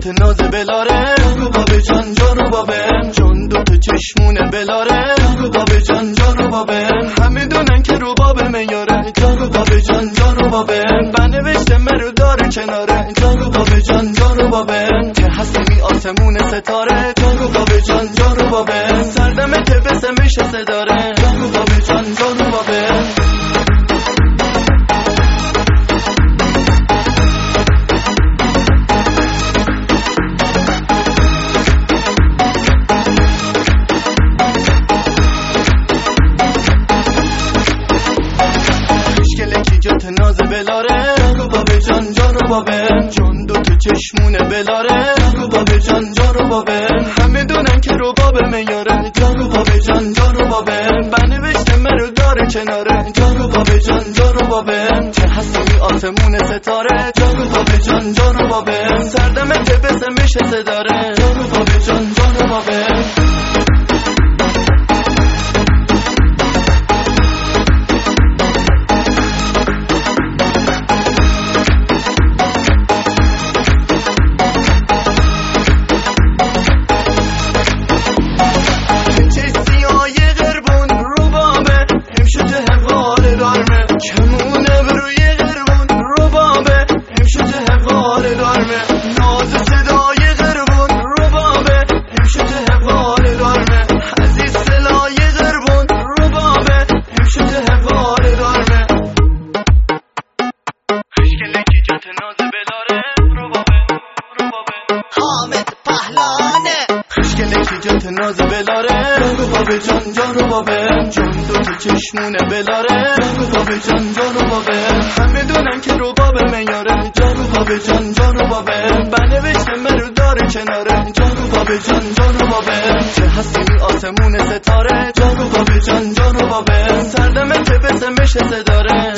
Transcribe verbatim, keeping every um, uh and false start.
جات ناز بلاره بابه جان جانو بابه جان دو تا چشمونه بلاره بابه جان جانو بابه همه دونن که رو بابه میاره جانو بابه جان جانو بابه بنوشته مرو داره کناره جانو بابه جان جانو بابه که هستمی آسمون ستاره جانو بابه جان جانو بابه سردمه که بسمش صداره جانو بابه جان جانو بابه جات ناز بلاره بابه جان جانو بابه جان دو تا چشمونه بلاره بابه جان جانو بابه همه دونن که رو بابه میاره جانو بابه جان جانو بابه بنوشته مرو داره کناره جانو بابه جان جانو بابه که هستمی آسمون ستاره جانو بابه جان جانو بابه سردمه که بسمش صداره جانو بابه جان جانو بابه جات ناز بلاره بابه جان جانو بابه جان دو تا چشمونه بلاره بابه جان جانو بابه همه دونن که رو بابه میاره جانو بابه جان جانو بابه بنوشته مرو داره کناره جانو بابه جان جانو بابه که هستمی آسمون ستاره جانو بابه جان جانو بابه سردمه که بسمش صداره